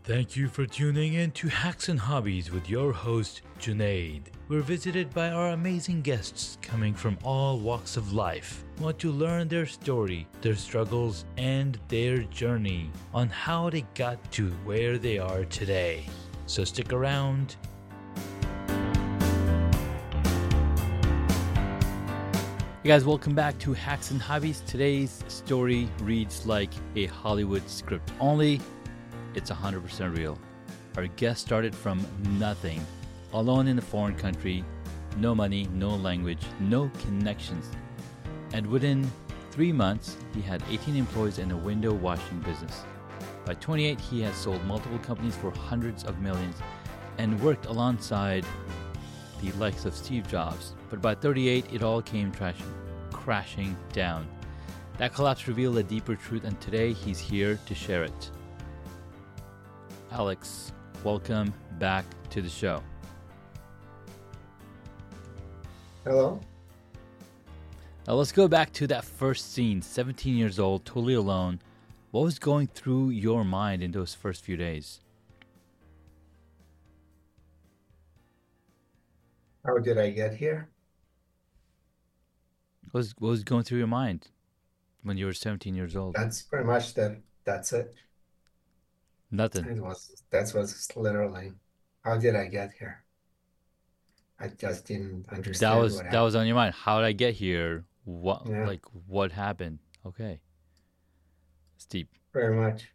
Thank you for tuning in to Hacks and Hobbies with your host, Junaid. We're visited by our amazing guests coming from all walks of life. Want to learn their story, their struggles, and their journey on how they got to where they are today. So stick around. Hey guys, welcome back to Hacks and Hobbies. Today's story reads like a Hollywood script, only it's 100% real. Our guest started from nothing, alone in a foreign country, no money, no language, no connections. And within 3 months, he had 18 employees and a window washing business. By 28, he had sold multiple companies for hundreds of millions and worked alongside the likes of Steve Jobs. But by 38, it all came crashing down. That collapse revealed a deeper truth, and today he's here to share it. Alex, welcome back to the show. Hello. Now let's go back to that first scene, 17 years old, totally alone. What was going through your mind in those first few days? How did I get here? What was going through your mind when you were 17 years old? That's pretty much that. That's it. Nothing. That was literally, how did I get here? I just didn't understand what happened. That was on your mind. How did I get here? What Yeah. what happened? Okay. It's deep. Very much.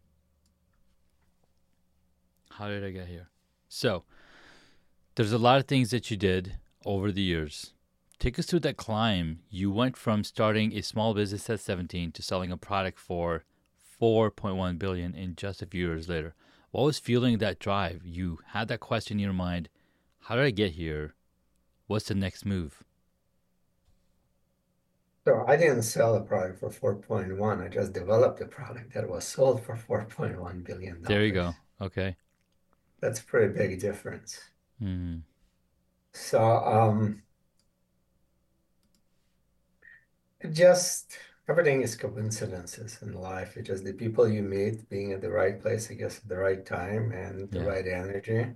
How did I get here? So, there's a lot of things that you did over the years. Take us through that climb. You went from starting a small business at 17 to selling a product for $4.1 billion in just a few years later. What was fueling that drive? You had that question in your mind. How did I get here? What's the next move? So I didn't sell a product for 4.1. I just developed a product that was sold for $4.1 billion. There you go. Okay. That's a pretty big difference. Mm-hmm. So just everything is coincidences in life. It's just the people you meet being at the right place, I guess, at the right time and the right energy.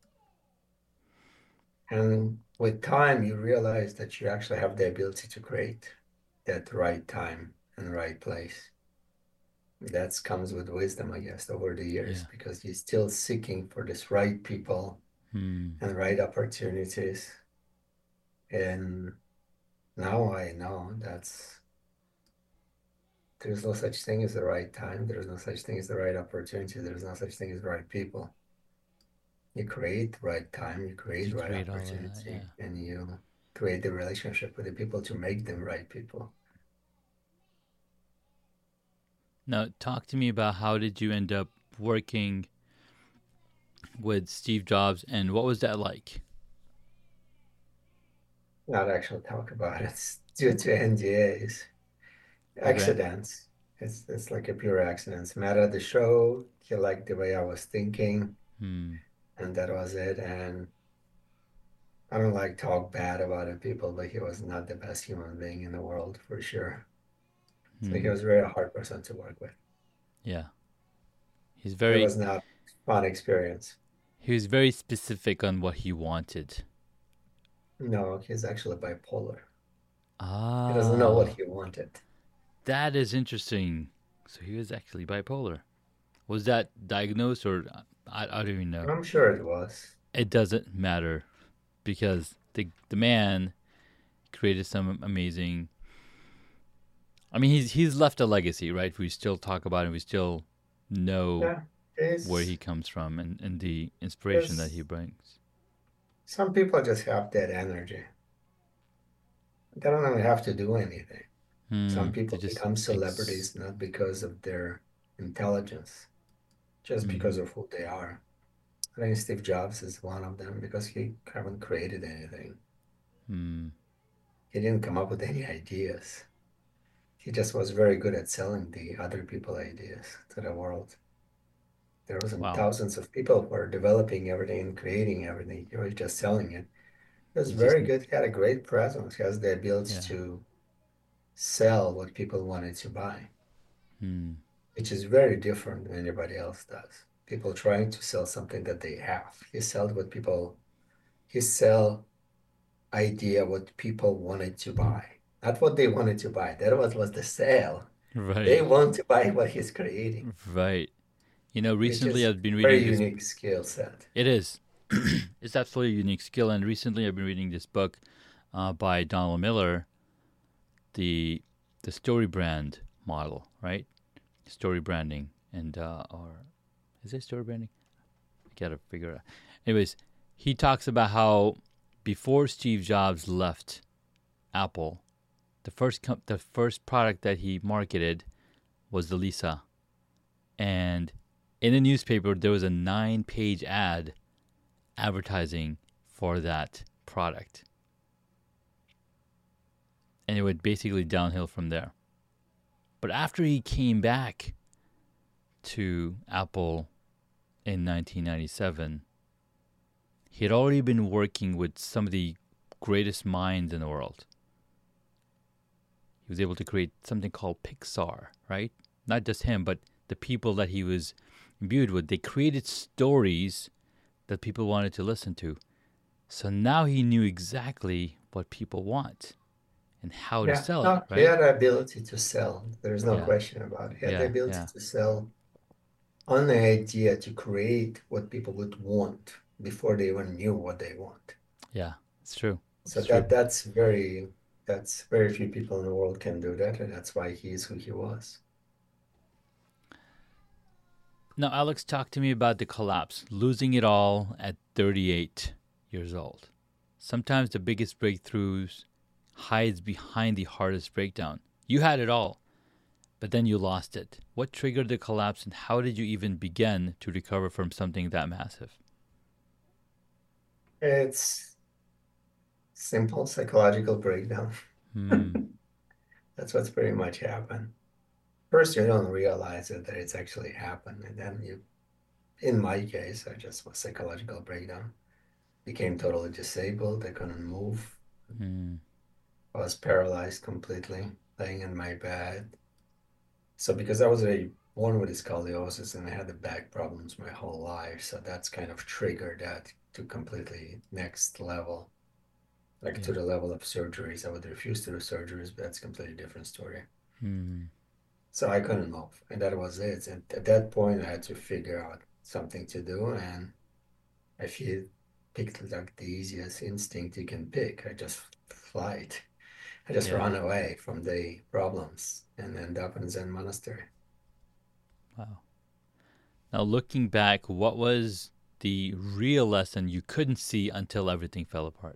And with time, you realize that you actually have the ability to create that right time and right place. That comes with wisdom, I guess, over the years, because you're still seeking for this right people and right opportunities. And now I know there's no such thing as the right time. There's no such thing as the right opportunity. There's no such thing as the right people. You create the right time, you create the right opportunity, and you create the relationship with the people to make them right people. Now, talk to me about how did you end up working with Steve Jobs, and what was that like? Not actually talk about it. It's due to NDAs. Accidents. It's like a pure accident. Met at the show. He liked the way I was thinking, and that was it. And I don't like talk bad about it, people, but he was not the best human being in the world for sure. So he was a very hard person to work with. Yeah, it was not a fun experience. He was very specific on what he wanted. No, he's actually bipolar. Ah, he doesn't know what he wanted. That is interesting. So he was actually bipolar. Was that diagnosed, or I don't even know? I'm sure it was. It doesn't matter, because the man created some amazing. I mean, he's left a legacy, right? We still talk about him. We still know where he comes from and the inspiration that he brings. Some people just have that energy. They don't even have to do anything. Some people become celebrities not because of their intelligence, just because of who they are. I think Steve Jobs is one of them because he haven't created anything. He didn't come up with any ideas. He just was very good at selling the other people ideas to the world. There wasn't thousands of people who were developing everything and creating everything. He was just selling it. He was very good. He had a great presence. He has the ability to sell what people wanted to buy, which is very different than anybody else does. people trying to sell something that they have. He sell idea what people wanted to buy, not what they wanted to buy. That was the sale. They Right. want to buy what he's creating, Right. which Recently is I've been very reading this. unique skill set. It is. It's absolutely a unique skill. And recently I've been reading this book by Donald Miller, the story brand model, right? Story branding and or is it story branding? I gotta figure it out. Anyways, he talks about how before Steve Jobs left Apple, the first product that he marketed was the Lisa, and in a newspaper there was a 9-page ad advertising for that product, and it went basically downhill from there. But after he came back to Apple in 1997, he had already been working with some of the greatest minds in the world. He was able to create something called Pixar, right? Not just him, but the people that he was imbued with. They created stories that people wanted to listen to. So now he knew exactly what people want and how to sell it, He right? had the ability to sell. There's no Yeah, question about it. He had the yeah, ability yeah, to sell on the idea to create what people would want before they even knew what they want. yeah. It's true. So It's true. that's very few people in the world can do that, and that's why he is who he was. Now, Alex, talk to me about the collapse, losing it all at 38 years old. Sometimes the biggest breakthroughs hides behind the hardest breakdown. You had it all, but then you lost it. What triggered the collapse, and how did you even begin to recover from something that massive? It's simple psychological breakdown. That's what's pretty much happened. First, you don't realize it, that it's actually happened, and then in my case, I just was psychological breakdown. Became totally disabled. I couldn't move. I was paralyzed completely, laying in my bed. So because I was born with scoliosis and I had the back problems my whole life, so that's kind of triggered that to completely next level, like to the level of surgeries. I would refuse to do surgeries, but that's a completely different story. So I couldn't move, and that was it. And at that point, I had to figure out something to do, and I picked like the easiest instinct you can pick. I just flight. I just run away from the problems and end up in a Zen monastery. Wow. Now, looking back, what was the real lesson you couldn't see until everything fell apart?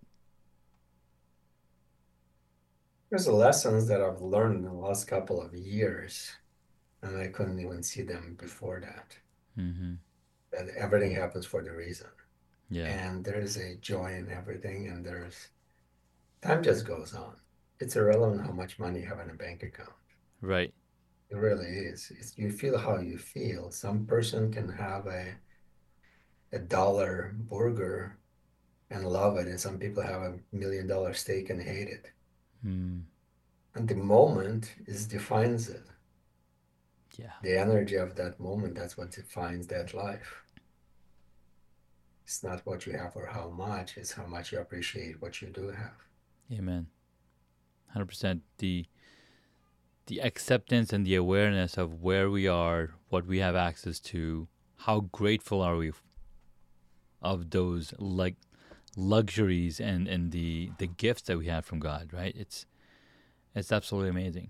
There's the lessons that I've learned in the last couple of years, and I couldn't even see them before that. That everything happens for the reason. Yeah. And there is a joy in everything, and time just goes on. It's irrelevant how much money you have in a bank account. Right. It really is. You feel how you feel. Some person can have a dollar burger and love it, and some people have $1 million steak and hate it. And the moment defines it. Yeah. The energy of that moment, that's what defines that life. It's not what you have or how much, it's how much you appreciate what you do have. Amen. 100%. The acceptance and the awareness of where we are, what we have access to, how grateful are we of those luxuries and the gifts that we have from God, right? It's absolutely amazing.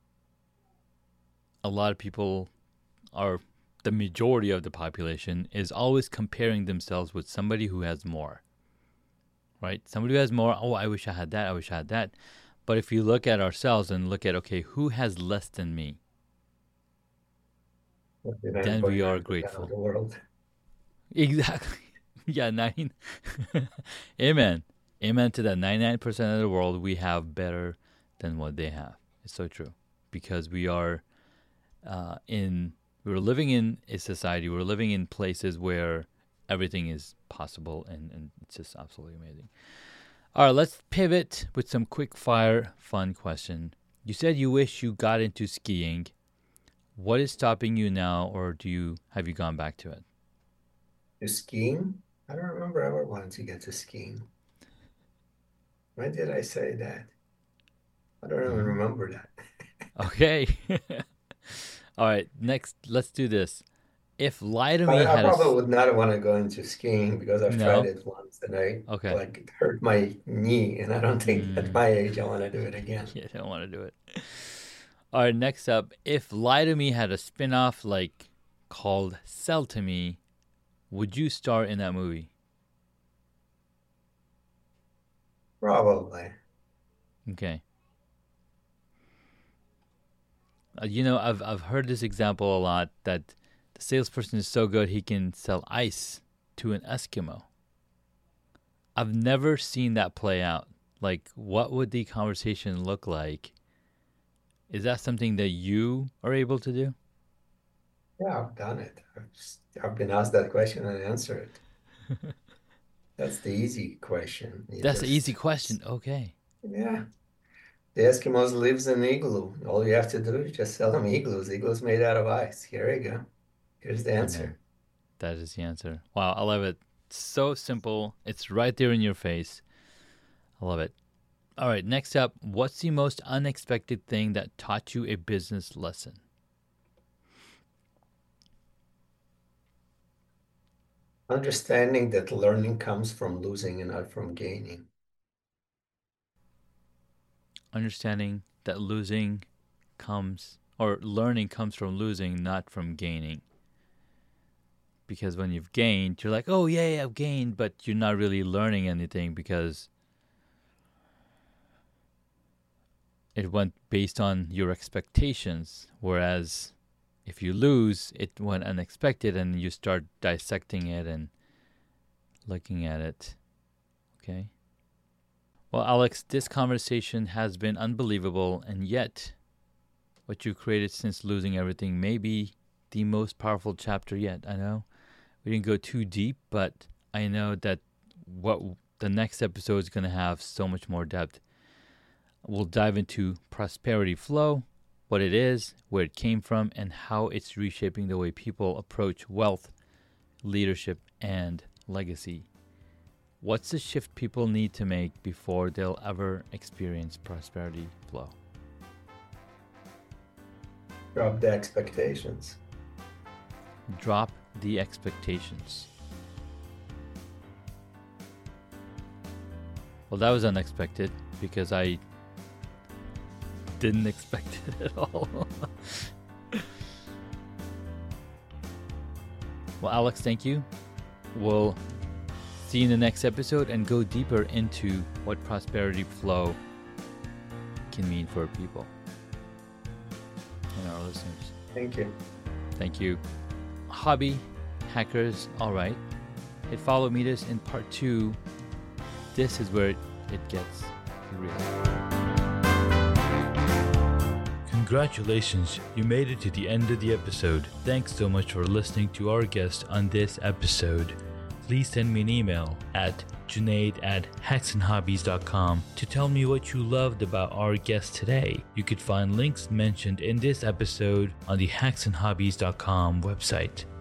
A lot of people the majority of the population is always comparing themselves with somebody who has more, right? Somebody who has more, oh, I wish I had that, I wish I had that. But if you look at ourselves and look at, okay, who has less than me? Then we are grateful. The world. Exactly. Yeah, 9. Amen. Amen to that. 99% of the world, we have better than what they have. It's so true. Because we are we're living in a society, we're living in places where everything is possible, and it's just absolutely amazing. All right, let's pivot with some quick fire fun question. You said you wish you got into skiing. What is stopping you now, or have you gone back to it? To skiing? I don't remember ever wanting to get to skiing. When did I say that? I don't even remember that. Okay. All right, next, let's do this. If Lie to But Me I had a... probably would not want to go into skiing because I've tried No? it once and I Okay. like hurt my knee, and I don't think at my age I want to do it again. Yeah, I don't want to do it. All right, next up. If Lie to Me had a spin-off like called Sell to Me, would you star in that movie? Probably. Okay. I've heard this example a lot, that the salesperson is so good he can sell ice to an Eskimo. I've never seen that play out. Like, what would the conversation look like? Is that something that you are able to do? Yeah, I've done it. I've been asked that question and answered it. That's the easy question. That's an easy question. Okay. Yeah. The Eskimos lives in igloo. All you have to do is just sell them igloos. Igloos made out of ice. Here you go. Here's the And then answer. that is the answer. Wow, I love it. So simple. It's right there in your face. I love it. All right, next up, what's the most unexpected thing that taught you a business lesson? Understanding that learning comes from losing and not from gaining. Understanding that losing comes, or learning comes from losing, not from gaining. Because when you've gained, you're like, oh, yay, I've gained, but you're not really learning anything because it went based on your expectations. Whereas if you lose, it went unexpected and you start dissecting it and looking at it. Okay? Well, Alex, this conversation has been unbelievable, and yet what you created since losing everything may be the most powerful chapter yet. I know we didn't go too deep, but I know that what the next episode is going to have so much more depth. We'll dive into prosperity flow, what it is, where it came from, and how it's reshaping the way people approach wealth, leadership, and legacy. What's the shift people need to make before they'll ever experience prosperity flow? Drop the expectations. Drop the expectations. Well, that was unexpected because I didn't expect it at all. Well, Alex, thank you. We'll see you in the next episode and go deeper into what prosperity flow can mean for people and our listeners. Thank you. Thank you. Hobby hackers, all right. Hit follow, meet us in part 2. This is where it gets real. Congratulations, you made it to the end of the episode. Thanks so much for listening to our guest on this episode. Please send me an email at junaid@hacksandhobbies.com to tell me what you loved about our guest today. You could find links mentioned in this episode on the hacksandhobbies.com website.